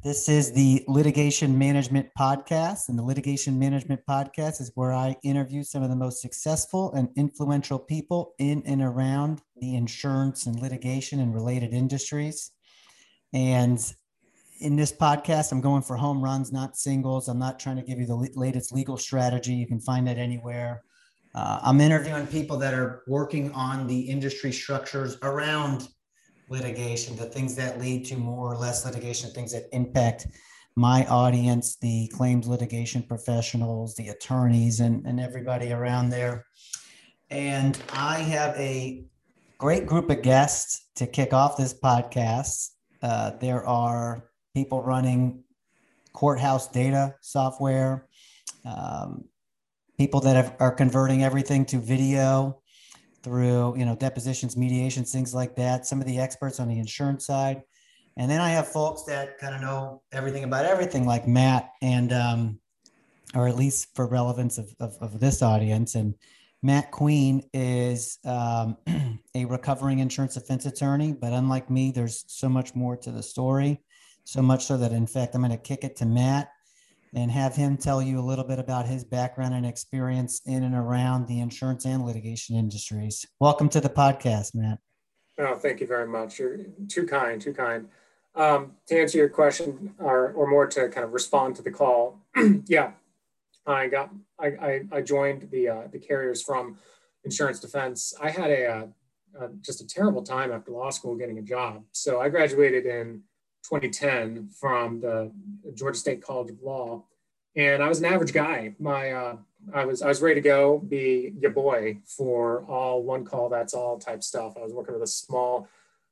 This is the Litigation Management Podcast, and the Litigation Management Podcast is where I interview some of the most successful and influential people in and around the insurance and litigation and related industries. And in this podcast, I'm going for home runs, not singles. I'm not trying to give you the latest legal strategy. You can find that anywhere. I'm interviewing people that are working on the industry structures around litigation, the things that lead to more or less litigation, things that impact my audience, the claims litigation professionals, the attorneys, and everybody around there. And I have a great group of guests to kick off this podcast. There are people running courthouse data software, people that are converting everything to video through, depositions, mediations, things like that. Some of the experts on the insurance side. And then I have folks that kind of know everything about everything, like Matt, and, or at least for relevance of this audience. And Matt Queen is a recovering insurance defense attorney, but unlike me, there's so much more to the story. So much so that, in fact, I'm going to kick it to Matt and have him tell you a little bit about his background and experience in and around the insurance and litigation industries. Welcome to the podcast, Matt. Oh, thank you very much. You're too kind, too kind. To answer your question, or more to kind of respond to the call, yeah, I joined the carriers from Insurance Defense. I had just a terrible time after law school getting a job. So I graduated in 2010 from the Georgia State College of Law, and I was an average guy. I was ready to go, be your boy for all one call that's all type stuff. I was working with a small,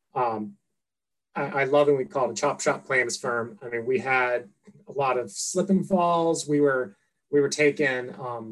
I lovingly call it a chop shop plaintiffs firm. I mean, we had a lot of slip and falls. We were working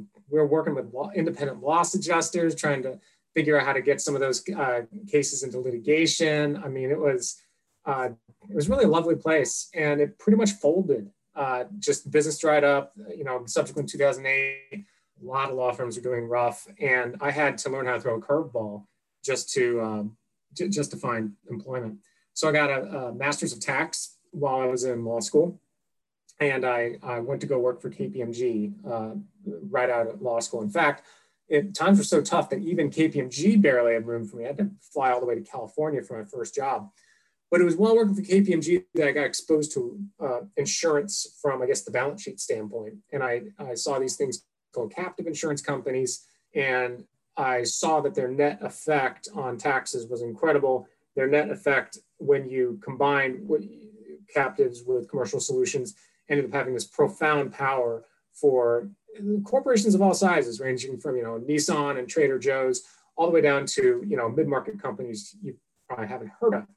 with independent loss adjusters, trying to figure out how to get some of those cases into litigation. I mean, it was really a lovely place, and it pretty much folded. Just business dried up, subsequent 2008, a lot of law firms were doing rough, and I had to learn how to throw a curveball just to find employment. So I got a master's of tax while I was in law school, and I went to go work for KPMG right out of law school. In fact, times were so tough that even KPMG barely had room for me. I had to fly all the way to California for my first job. But it was while working for KPMG that I got exposed to insurance from, I guess, the balance sheet standpoint. And I saw these things called captive insurance companies, and I saw that their net effect on taxes was incredible. Their net effect, when you combine captives with commercial solutions, ended up having this profound power for corporations of all sizes, ranging from, Nissan and Trader Joe's all the way down to, mid-market companies you probably haven't heard of.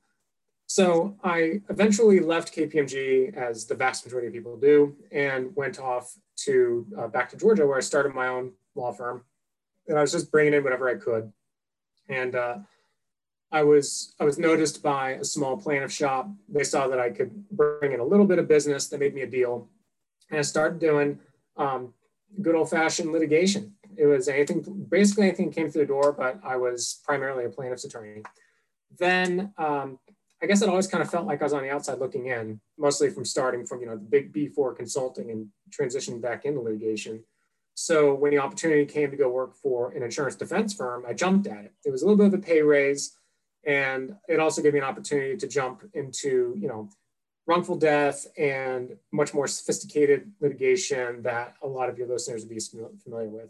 So I eventually left KPMG, as the vast majority of people do, and went off to back to Georgia, where I started my own law firm. And I was just bringing in whatever I could. And I was noticed by a small plaintiff shop. They saw that I could bring in a little bit of business. They made me a deal. And I started doing good old-fashioned litigation. It was basically anything came through the door, but I was primarily a plaintiff's attorney. Then I guess it always kind of felt like I was on the outside looking in, mostly from starting from, the big B4 consulting and transitioning back into litigation. So when the opportunity came to go work for an insurance defense firm, I jumped at it. It was a little bit of a pay raise, and it also gave me an opportunity to jump into, wrongful death and much more sophisticated litigation that a lot of your listeners would be familiar with.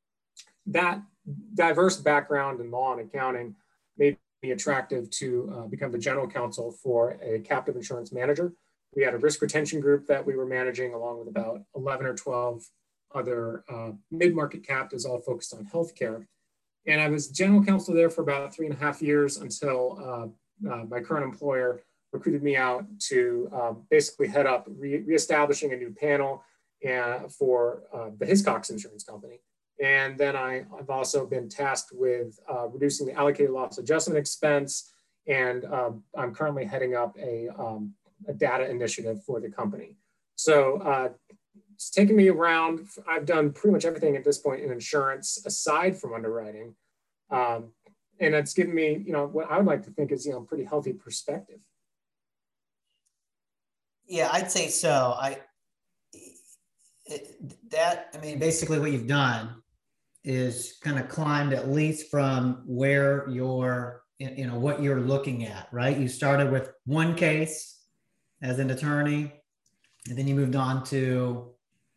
That diverse background in law and accounting made me attractive to become the general counsel for a captive insurance manager. We had a risk retention group that we were managing, along with about 11 or 12 other mid-market captives, all focused on healthcare. And I was general counsel there for about 3.5 years until my current employer recruited me out to basically head up reestablishing a new panel for the Hiscox Insurance Company. And then I've also been tasked with reducing the allocated loss adjustment expense. And I'm currently heading up a data initiative for the company. So it's taken me around. I've done pretty much everything at this point in insurance, aside from underwriting. And it's given me, what I would like to think is, pretty healthy perspective. Yeah, I'd say so. Basically what you've done is kind of climbed at least from where you're, what you're looking at, right? You started with one case as an attorney, and then you moved on to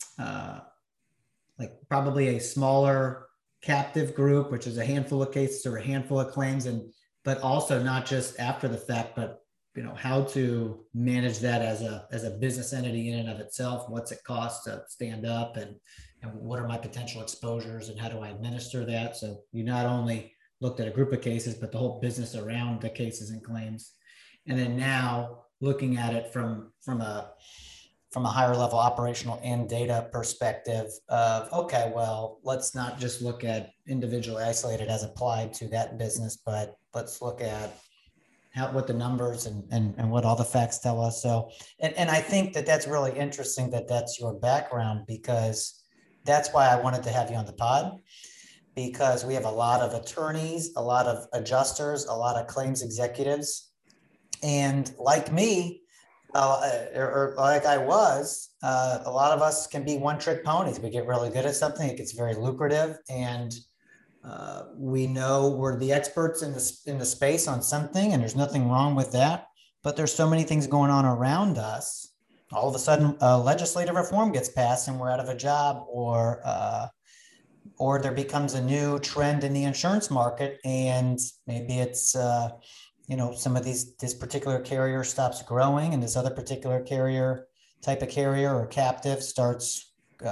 like probably a smaller captive group, which is a handful of cases or a handful of claims, but also not just after the fact, but how to manage that as a business entity in and of itself. What's it cost to stand up, and what are my potential exposures, and how do I administer that? So you not only looked at a group of cases, but the whole business around the cases and claims. And then now looking at it from a higher level operational and data perspective of, okay, well, let's not just look at individually isolated as applied to that business, but let's look at what the numbers and what all the facts tell us. So, and I think that's really interesting that that's your background, because that's why I wanted to have you on the pod, because we have a lot of attorneys, a lot of adjusters, a lot of claims executives. And like me, or like I was, a lot of us can be one-trick ponies. We get really good at something, it gets very lucrative, and we know we're the experts in the space on something, and there's nothing wrong with that. But there's so many things going on around us. All of a sudden, legislative reform gets passed, and we're out of a job, or there becomes a new trend in the insurance market, and maybe it's some of this particular carrier stops growing, and this other particular type of carrier or captive starts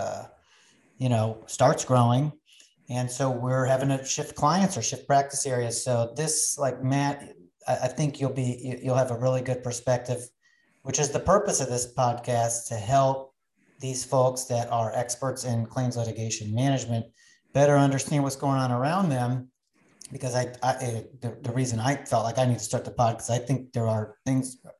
growing. And so we're having to shift clients or shift practice areas. So this, like Matt, I think you'll have a really good perspective, which is the purpose of this podcast, to help these folks that are experts in claims litigation management better understand what's going on around them. Because the reason I felt like I need to start the pod, because I think there are things are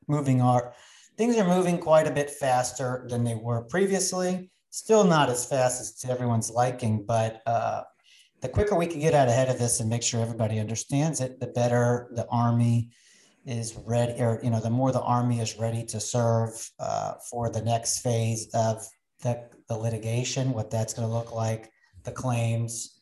moving quite a bit faster than they were previously. Still not as fast as to everyone's liking, but the quicker we can get out ahead of this and make sure everybody understands it, the better the Army is ready, or the more the Army is ready to serve for the next phase of the litigation, what that's going to look like, the claims,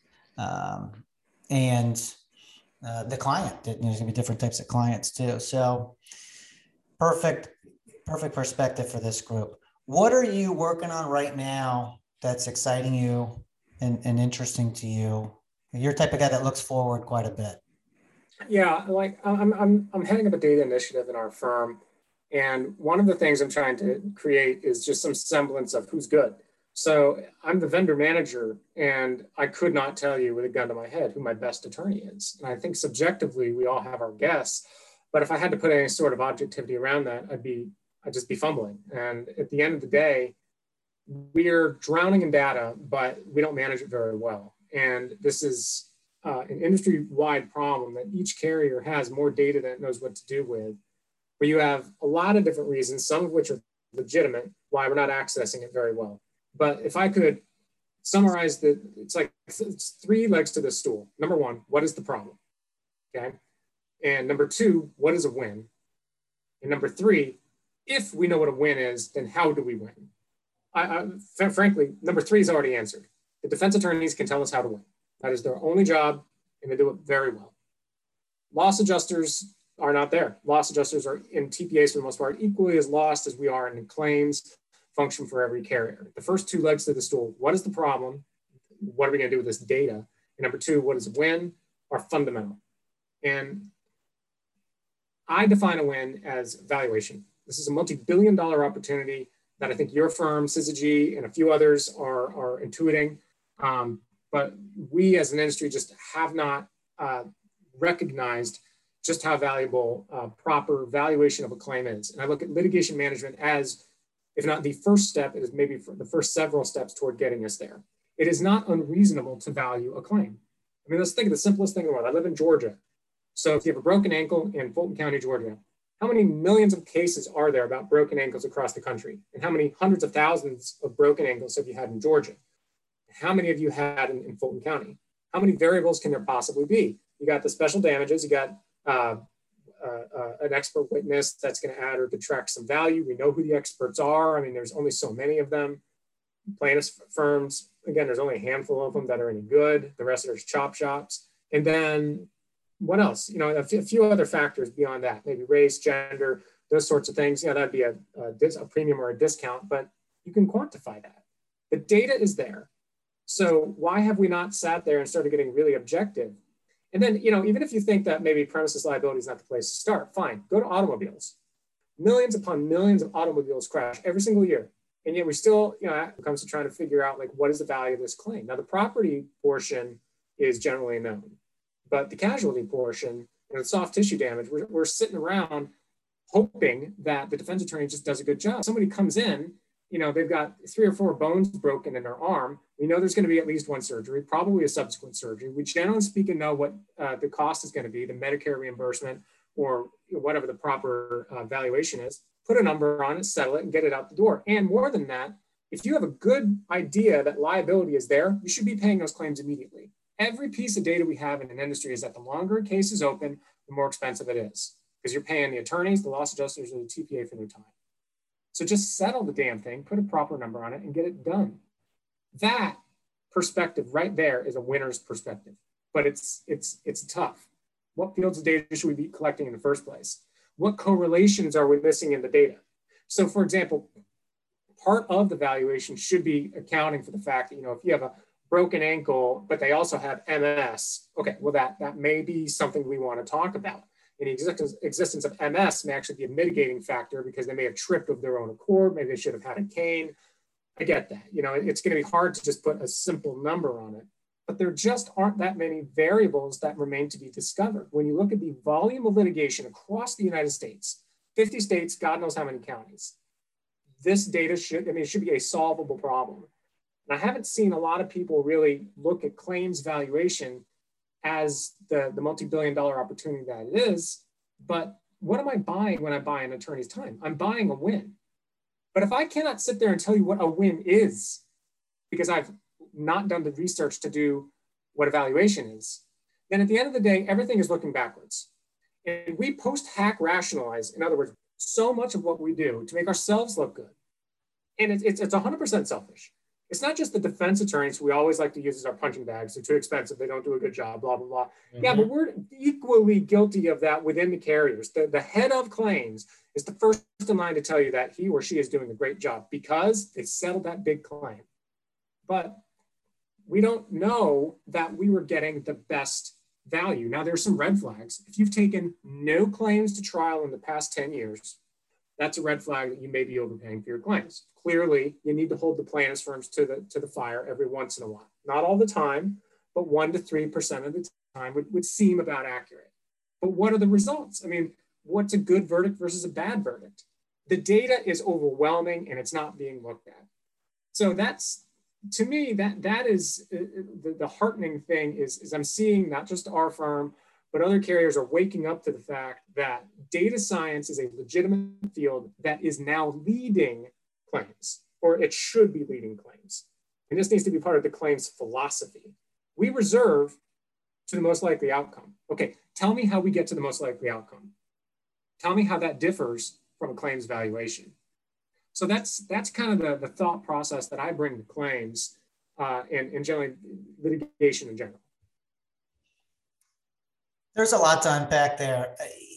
and the client. There's going to be different types of clients too. So perfect perspective for this group. What are you working on right now that's exciting you and interesting to you? You're the type of guy that looks forward quite a bit. Yeah, like I'm heading up a data initiative in our firm, and one of the things I'm trying to create is just some semblance of who's good. So I'm the vendor manager, and I could not tell you with a gun to my head who my best attorney is. And I think subjectively we all have our guess, but if I had to put any sort of objectivity around that, I'd just be fumbling. And at the end of the day, we're drowning in data, but we don't manage it very well. And this is an industry-wide problem, that each carrier has more data than it knows what to do with, where you have a lot of different reasons, some of which are legitimate, why we're not accessing it very well. But if I could summarize it's three legs to the stool. Number one, what is the problem? Okay. And number two, what is a win? And number three, if we know what a win is, then how do we win? Frankly, number three is already answered. The defense attorneys can tell us how to win. That is their only job, and they do it very well. Loss adjusters are not there. Loss adjusters are in TPAs for the most part equally as lost as we are in claims function for every carrier. The first two legs to the stool, what is the problem? What are we going to do with this data? And number two, what is a win? Are fundamental. And I define a win as valuation. This is a multi-billion-dollar opportunity that I think your firm, Syzygy, and a few others are intuiting. But we as an industry just have not recognized just how valuable proper valuation of a claim is. And I look at litigation management as, if not the first step, it is maybe for the first several steps toward getting us there. It is not unreasonable to value a claim. I mean, let's think of the simplest thing in the world. I live in Georgia. So if you have a broken ankle in Fulton County, Georgia, how many millions of cases are there about broken ankles across the country? And how many hundreds of thousands of broken ankles have you had in Georgia? How many have you had in Fulton County? How many variables can there possibly be? You got the special damages, you got an expert witness that's going to add or detract some value. We know who the experts are. I mean, there's only so many of them. Plaintiffs firms, again, there's only a handful of them that are any good. The rest of there's chop shops. And then what else? You know, a few other factors beyond that, maybe race, gender, those sorts of things. Yeah, that'd be a premium or a discount, but you can quantify that. The data is there. So why have we not sat there and started getting really objective? And then, you know, even if you think that maybe premises liability is not the place to start, fine, go to automobiles. Millions upon millions of automobiles crash every single year. And yet we still, you know, it comes to trying to figure out like, what is the value of this claim? Now the property portion is generally known, but the casualty portion, you know, the soft tissue damage, we're sitting around hoping that the defense attorney just does a good job. Somebody comes in, you know, they've got 3 or 4 bones broken in their arm. We know there's going to be at least one surgery, probably a subsequent surgery. We generally speaking know what the cost is going to be, the Medicare reimbursement or whatever the proper valuation is. Put a number on it, settle it, and get it out the door. And more than that, if you have a good idea that liability is there, you should be paying those claims immediately. Every piece of data we have in an industry is that the longer a case is open, the more expensive it is because you're paying the attorneys, the loss adjusters, and the TPA for their time. So just settle the damn thing, put a proper number on it, and get it done. That perspective right there is a winner's perspective, but it's tough. What fields of data should we be collecting in the first place? What correlations are we missing in the data? So for example, part of the valuation should be accounting for the fact that, you know, if you have a broken ankle, but they also have MS, okay, well that may be something we want to talk about. And the existence of MS may actually be a mitigating factor because they may have tripped of their own accord. Maybe they should have had a cane. I get that. You know, it's going to be hard to just put a simple number on it, but there just aren't that many variables that remain to be discovered. When you look at the volume of litigation across the United States, 50 states, God knows how many counties, this data it should be a solvable problem. And I haven't seen a lot of people really look at claims valuation as the multi-billion-dollar opportunity that it is. But what am I buying when I buy an attorney's time? I'm buying a win. But if I cannot sit there and tell you what a win is, because I've not done the research to do what a valuation is, then at the end of the day, everything is looking backwards. And we post-hack rationalize, in other words, so much of what we do to make ourselves look good. And it's 100% selfish. It's not just the defense attorneys who we always like to use as our punching bags. They're too expensive. They don't do a good job, blah, blah, blah. Mm-hmm. Yeah, but we're equally guilty of that within the carriers. The head of claims is the first in line to tell you that he or she is doing a great job because they settled that big claim. But we don't know that we were getting the best value. Now, there's some red flags. If you've taken no claims to trial in the past 10 years, that's a red flag that you may be overpaying for your claims. Clearly, you need to hold the plaintiffs' firms to the fire every once in a while. Not all the time, but 1 to 3% of the time would seem about accurate. But what are the results? I mean, what's a good verdict versus a bad verdict? The data is overwhelming and it's not being looked at. So that's, to me, that is the heartening thing is I'm seeing not just our firm, but other carriers are waking up to the fact that data science is a legitimate field that is now leading claims, or it should be leading claims. And this needs to be part of the claims philosophy. We reserve to the most likely outcome. Okay, tell me how we get to the most likely outcome. Tell me how that differs from a claims valuation. So that's kind of the thought process that I bring to claims and generally litigation in general. There's a lot to unpack there.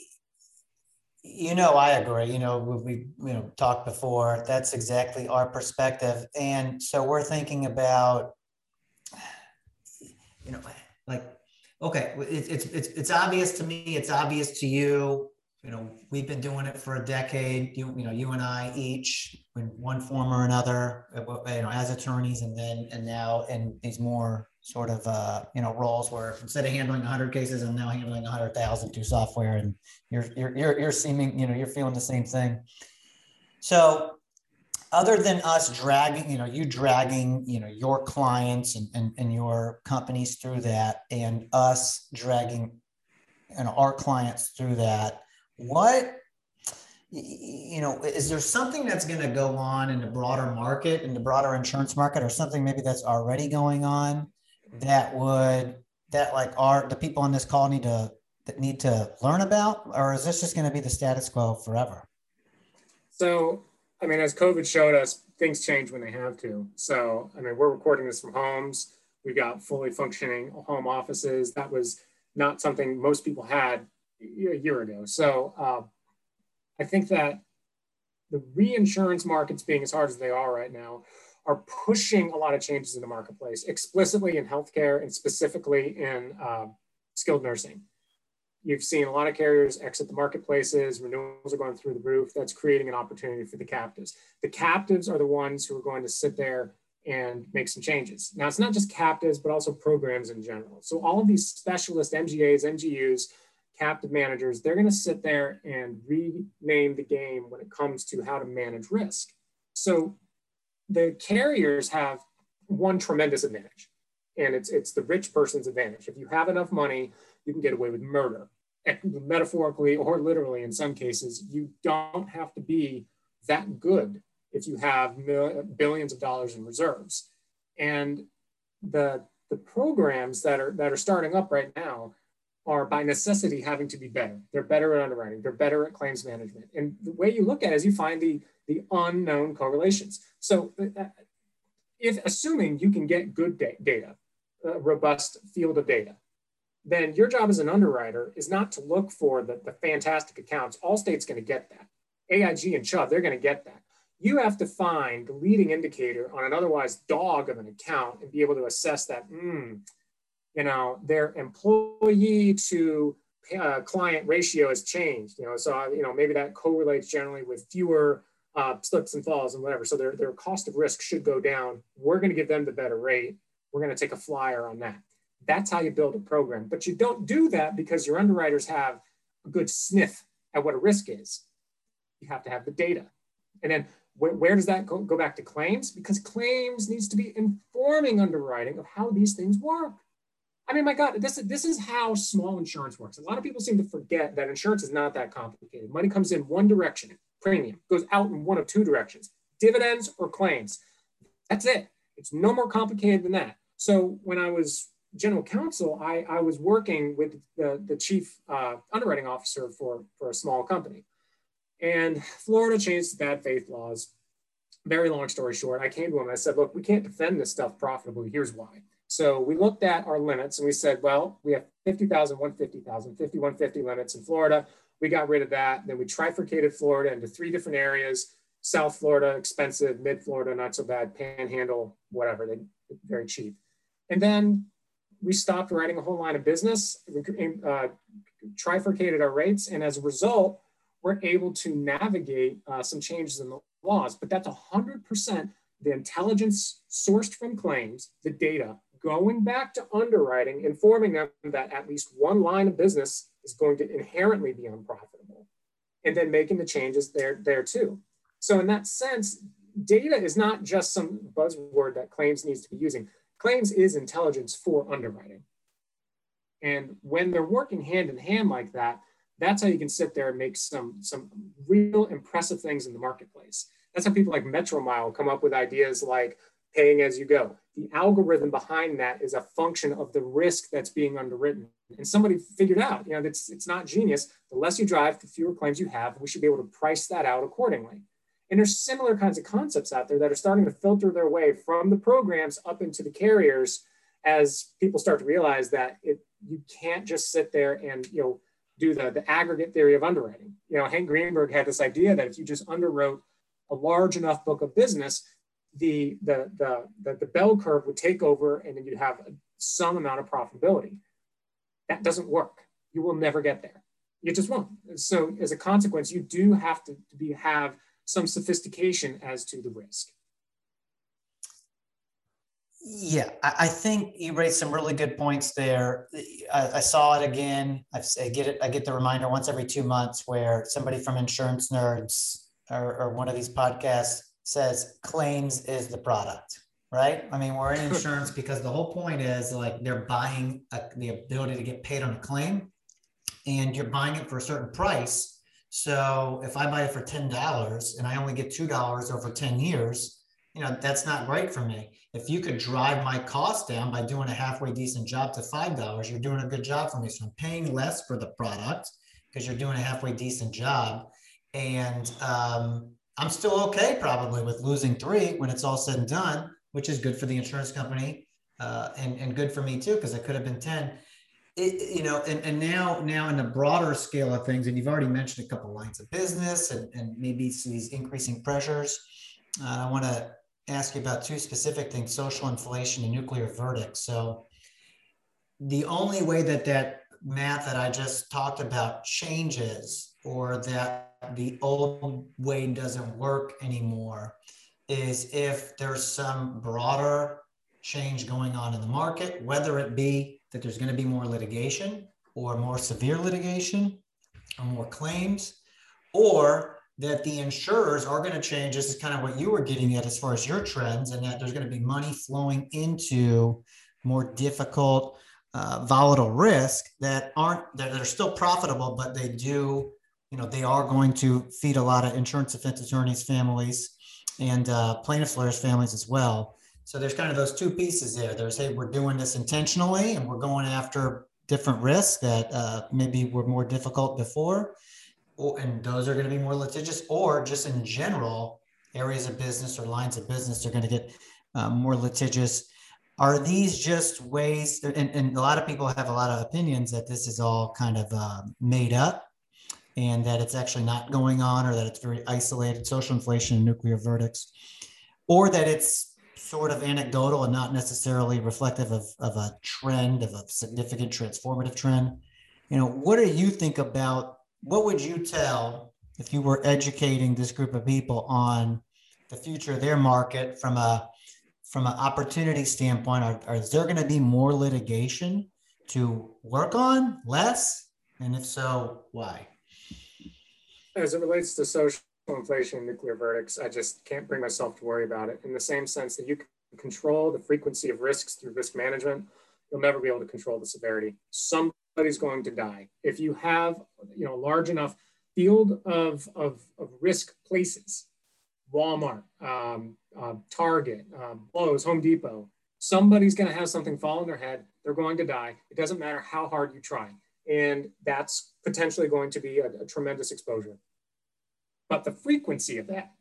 You know, I agree. You know, we talked before. That's exactly our perspective, and so we're thinking about, you know, like, okay, it's obvious to me. It's obvious to you. You know, we've been doing it for a decade. You and I each, in one form or another, as attorneys, and now in these more sort of roles where instead of handling 100 cases, I'm now handling 100,000 through software, and you're seeming, you're feeling the same thing. So, other than us dragging, you dragging, your clients and your companies through that, and us dragging, our clients through that. What, is there something that's going to go on in the broader market, in the broader insurance market, or something maybe that's already going on the people on this call need to that need to learn about, or is this just going to be the status quo forever? So, I mean, as COVID showed us, things change when they have to. So, I mean, we're recording this from homes. We've got fully functioning home offices. That was not something most people had a year ago. So, I think that the reinsurance markets, being as hard as they are right now, are pushing a lot of changes in the marketplace, explicitly in healthcare and specifically in skilled nursing. You've seen a lot of carriers exit the marketplaces, renewals are going through the roof. That's creating an opportunity for the captives. The captives are the ones who are going to sit there and make some changes. Now, it's not just captives, but also programs in general. So all of these specialist MGAs, MGUs, captive managers, they're going to sit there and rename the game when it comes to how to manage risk. So the carriers have one tremendous advantage, and it's the rich person's advantage. If you have enough money, you can get away with murder, metaphorically or literally in some cases. You don't have to be that good if you have billions of dollars in reserves. And the programs that are starting up right now are by necessity having to be better. They're better at underwriting. They're better at claims management. And the way you look at it is you find the unknown correlations. So if assuming you can get good data, a robust field of data, then your job as an underwriter is not to look for the fantastic accounts. Allstate's going to get that. AIG and Chubb, they're going to get that. You have to find the leading indicator on an otherwise dog of an account and be able to assess that, their employee to client ratio has changed. So maybe that correlates generally with fewer slips and falls and whatever. So their cost of risk should go down. We're going to give them the better rate. We're going to take a flyer on that. That's how you build a program. But you don't do that because your underwriters have a good sniff at what a risk is. You have to have the data. And then where does that go back to claims? Because claims needs to be informing underwriting of how these things work. I mean, my God, this is how small insurance works. A lot of people seem to forget that insurance is not that complicated. Money comes in one direction, premium, goes out in one of two directions, dividends or claims. That's it. It's no more complicated than that. So when I was general counsel, I was working with the chief underwriting officer for a small company. And Florida changed the bad faith laws. Very long story short, I came to him and I said, look, we can't defend this stuff profitably. Here's why. So we looked at our limits and we said, well, we have 50,000, 150,000, 50, 150 limits in Florida. We got rid of that. Then we trifurcated Florida into 3 different areas. South Florida, expensive, mid Florida, not so bad, Panhandle, whatever, they're very cheap. And then we stopped writing a whole line of business, trifurcated our rates, and as a result, we're able to navigate some changes in the laws. But that's 100% the intelligence sourced from claims, the data, going back to underwriting, informing them that at least one line of business is going to inherently be unprofitable, and then making the changes there too. So in that sense, data is not just some buzzword that claims needs to be using. Claims is intelligence for underwriting. And when they're working hand in hand like that, that's how you can sit there and make some real impressive things in the marketplace. That's how people like Metromile come up with ideas like paying as you go. The algorithm behind that is a function of the risk that's being underwritten. And somebody figured out, it's not genius. The less you drive, the fewer claims you have. We should be able to price that out accordingly. And there's similar kinds of concepts out there that are starting to filter their way from the programs up into the carriers as people start to realize that you can't just sit there and do the aggregate theory of underwriting. Hank Greenberg had this idea that if you just underwrote a large enough book of business, the bell curve would take over and then you'd have some amount of profitability. That doesn't work. You will never get there. You just won't. So as a consequence, you do have to have some sophistication as to the risk. Yeah, I think you raised some really good points there. I saw it again. I get the reminder once every 2 months where somebody from Insurance Nerds or one of these podcasts says claims is the product, right? I mean, we're in insurance because the whole point is like they're buying the ability to get paid on a claim, and you're buying it for a certain price. So if I buy it for $10 and I only get $2 over 10 years, that's not great for me. If you could drive my cost down by doing a halfway decent job to $5, you're doing a good job for me. So I'm paying less for the product because you're doing a halfway decent job. And I'm still okay probably with losing 3 when it's all said and done, which is good for the insurance company and good for me too, because it could have been 10. And now in the broader scale of things, and you've already mentioned a couple lines of business and maybe these increasing pressures. I want to ask you about 2 specific things: social inflation and nuclear verdicts. So the only way that math that I just talked about changes, or that the old way doesn't work anymore, is if there's some broader change going on in the market, whether it be that there's going to be more litigation or more severe litigation or more claims, or that the insurers are going to change. This is kind of what you were getting at as far as your trends, and that there's going to be money flowing into more difficult, volatile risk that are still profitable, but they are going to feed a lot of insurance defense attorneys' families and plaintiffs' lawyers' families as well. So there's kind of those 2 pieces there. There's, hey, we're doing this intentionally and we're going after different risks that maybe were more difficult before, and those are going to be more litigious, or just in general, areas of business or lines of business are going to get more litigious. Are these just ways, and a lot of people have a lot of opinions that this is all kind of made up and that it's actually not going on, or that it's very isolated, social inflation and nuclear verdicts, or that it's sort of anecdotal and not necessarily reflective of a trend, of a significant transformative trend? What do you think about, what would you tell if you were educating this group of people on the future of their market from an opportunity standpoint? Is there going to be more litigation to work on, less? And if so, why? As it relates to social inflation and nuclear verdicts, I just can't bring myself to worry about it, in the same sense that you can control the frequency of risks through risk management. You'll never be able to control the severity. Somebody's going to die. If you have a large enough field of risk places, Walmart, Target, Lowe's, Home Depot, somebody's going to have something fall on their head. They're going to die. It doesn't matter how hard you try. And that's potentially going to be a tremendous exposure. But the frequency of that,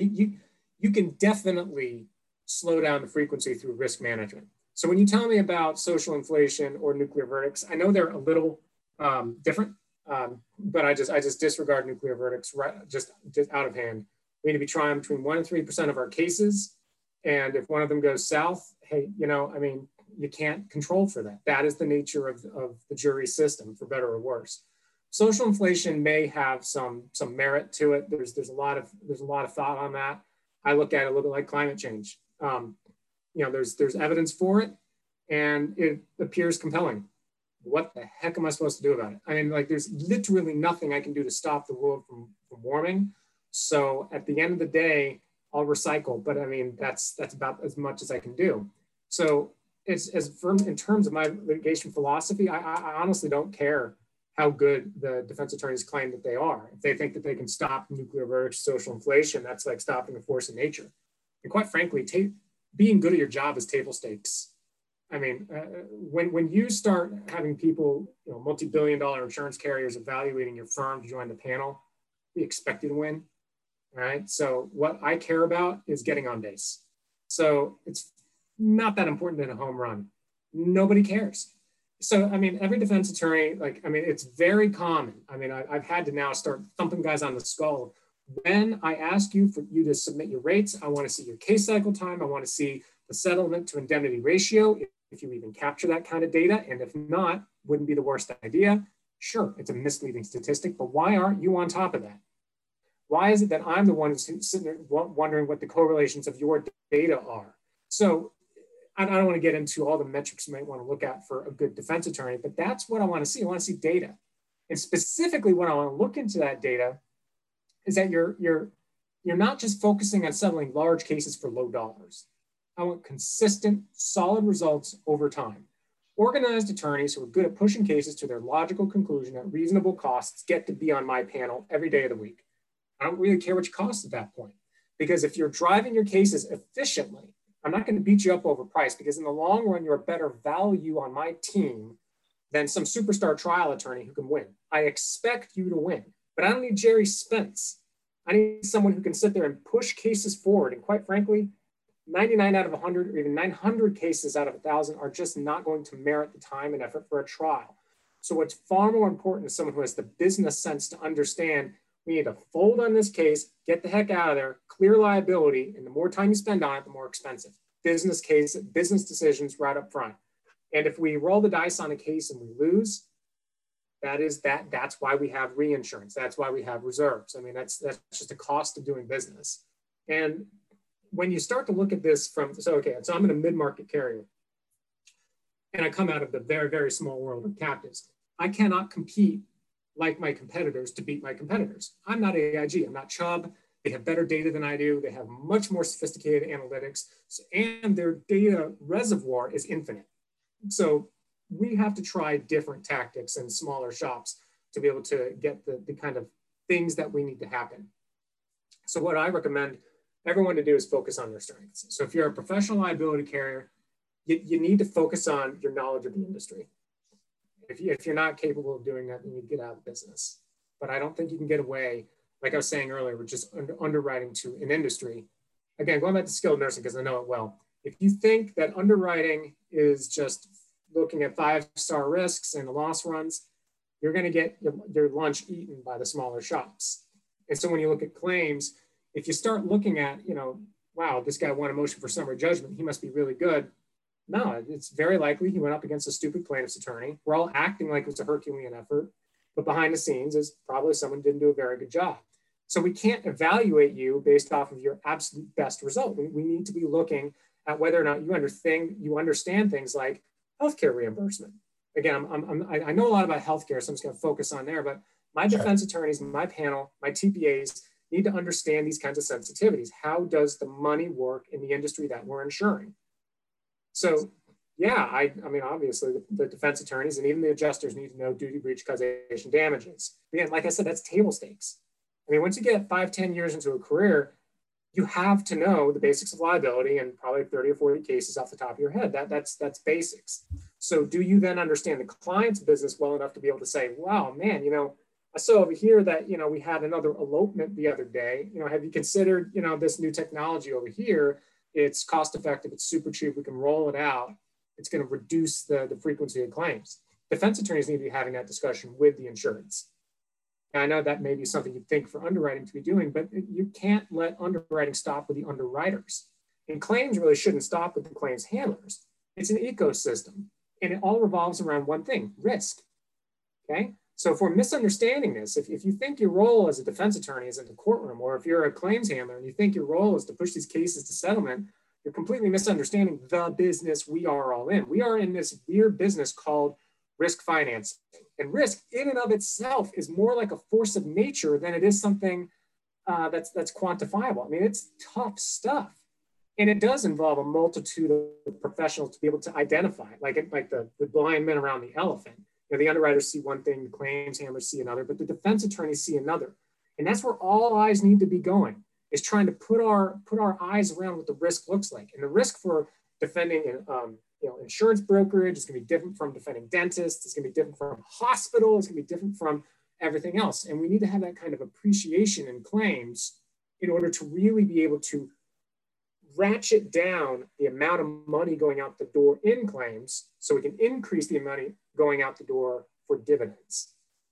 you can definitely slow down the frequency through risk management. So when you tell me about social inflation or nuclear verdicts, I know they're a little different, but I just disregard nuclear verdicts just out of hand. We need to be trying between 1% and 3% of our cases. And if one of them goes south, hey, you can't control for that. That is the nature of the jury system, for better or worse. Social inflation may have some merit to it. There's a lot of thought on that. I look at it a little bit like climate change. There's evidence for it, and it appears compelling. What the heck am I supposed to do about it? There's literally nothing I can do to stop the world from warming. So at the end of the day, I'll recycle, but that's about as much as I can do. So in terms of my litigation philosophy, I honestly don't care how good the defense attorneys claim that they are. If they think that they can stop nuclear verdicts, social inflation, that's like stopping a force of nature. And quite frankly, being good at your job is table stakes. When you start having people, multi-billion-dollar insurance carriers evaluating your firm to join the panel, we expect you to win. All right. So what I care about is getting on base. So it's not that important in a home run. Nobody cares. So, every defense attorney, it's very common. I've had to now start thumping guys on the skull. When I ask you for you to submit your rates, I want to see your case cycle time. I want to see the settlement to indemnity ratio, if you even capture that kind of data. And if not, wouldn't be the worst idea. Sure, it's a misleading statistic, but why aren't you on top of that? Why is it that I'm the one who's sitting there wondering what the correlations of your data are? So I don't want to get into all the metrics you might want to look at for a good defense attorney, but that's what I want to see. I want to see data. And specifically what I want to look into that data is that you're not just focusing on settling large cases for low dollars. I want consistent, solid results over time. Organized attorneys who are good at pushing cases to their logical conclusion at reasonable costs get to be on my panel every day of the week. I don't really care what you cost at that point. Because if you're driving your cases efficiently, I'm not going to beat you up over price, because in the long run, you're a better value on my team than some superstar trial attorney who can win. I expect you to win, but I don't need Jerry Spence. I need someone who can sit there and push cases forward. And quite frankly, 99 out of 100 or even 900 cases out of 1,000 are just not going to merit the time and effort for a trial. So what's far more important is someone who has the business sense to understand we need to fold on this case, get the heck out of there, clear liability, and the more time you spend on it, the more expensive. Business case, business decisions right up front. And if we roll the dice on a case and we lose, that's why we have reinsurance. That's why we have reserves. I mean, that's just a cost of doing business. And when you start to look at this so I'm in a mid-market carrier, and I come out of the very, very small world of captives. I cannot compete like my competitors to beat my competitors. I'm not AIG, I'm not Chubb. They have better data than I do. They have much more sophisticated analytics, and their data reservoir is infinite. So we have to try different tactics in smaller shops to be able to get the kind of things that we need to happen. So what I recommend everyone to do is focus on their strengths. So if you're a professional liability carrier, you need to focus on your knowledge of the industry. If you're not capable of doing that, then you get out of business. But I don't think you can get away, like I was saying earlier, with just underwriting to an industry. Again, going back to skilled nursing, because I know it well. If you think that underwriting is just looking at 5-star risks and the loss runs, you're going to get your lunch eaten by the smaller shops. And so when you look at claims, if you start looking at, wow, this guy won a motion for summary judgment, he must be really good. No, it's very likely he went up against a stupid plaintiff's attorney. We're all acting like it was a Herculean effort, but behind the scenes is probably someone didn't do a very good job. So we can't evaluate you based off of your absolute best result. We need to be looking at whether or not you understand things like healthcare reimbursement. Again, I know a lot about healthcare, so I'm just going to focus on there, but my defense attorneys, my panel, my TPAs need to understand these kinds of sensitivities. How does the money work in the industry that we're insuring? So, yeah, I mean, obviously the defense attorneys and even the adjusters need to know duty, breach, causation, damages. Again, like I said, that's table stakes. I mean, once you get 5-10 years into a career, you have to know the basics of liability and probably 30 or 40 cases off the top of your head. That's basics. So do you then understand the client's business well enough to be able to say, wow, man, I saw over here that, we had another elopement the other day. Have you considered, this new technology over here? It's cost effective. It's super cheap. We can roll it out. It's going to reduce the frequency of claims. Defense attorneys need to be having that discussion with the insurance. And I know that may be something you'd think for underwriting to be doing, but you can't let underwriting stop with the underwriters. And claims really shouldn't stop with the claims handlers. It's an ecosystem, and it all revolves around one thing: risk. Okay. So if we're misunderstanding this, if you think your role as a defense attorney is in the courtroom, or if you're a claims handler and you think your role is to push these cases to settlement, you're completely misunderstanding the business we are all in. We are in this weird business called risk financing. And risk in and of itself is more like a force of nature than it is something that's quantifiable. I mean, it's tough stuff. And it does involve a multitude of professionals to be able to identify, like the blind men around the elephant. The underwriters see one thing, the claims handlers see another, but the defense attorneys see another. And that's where all eyes need to be going, is trying to put our eyes around what the risk looks like. And the risk for defending insurance brokerage is going to be different from defending dentists. It's going to be different from hospital. It's going to be different from everything else. And we need to have that kind of appreciation in claims in order to really be able to ratchet down the amount of money going out the door in claims so we can increase the money going out the door for dividends.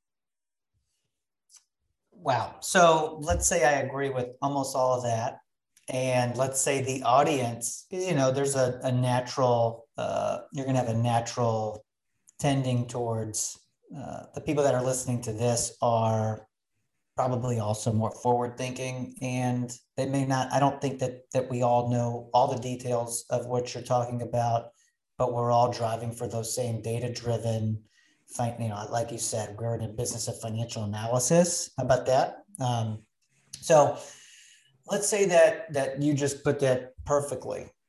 Wow. So let's say I agree with almost all of that. And let's say the audience, there's a natural, you're going to have a natural tending towards the people that are listening to this are probably also more forward thinking, and they may not, I don't think that we all know all the details of what you're talking about, but we're all driving for those same data driven, like you said, we're in a business of financial analysis. How about that? So let's say that you just put that perfectly.